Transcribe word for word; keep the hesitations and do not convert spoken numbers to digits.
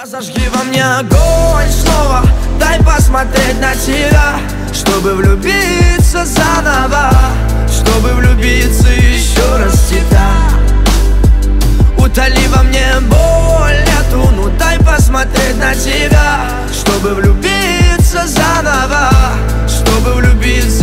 Разожги во мне огонь снова, дай посмотреть на тебя, чтобы влюбиться заново, чтобы влюбиться еще раз в тебя. Утоли во мне боль эту, ну дай посмотреть на тебя, чтобы влюбиться заново, чтобы влюбиться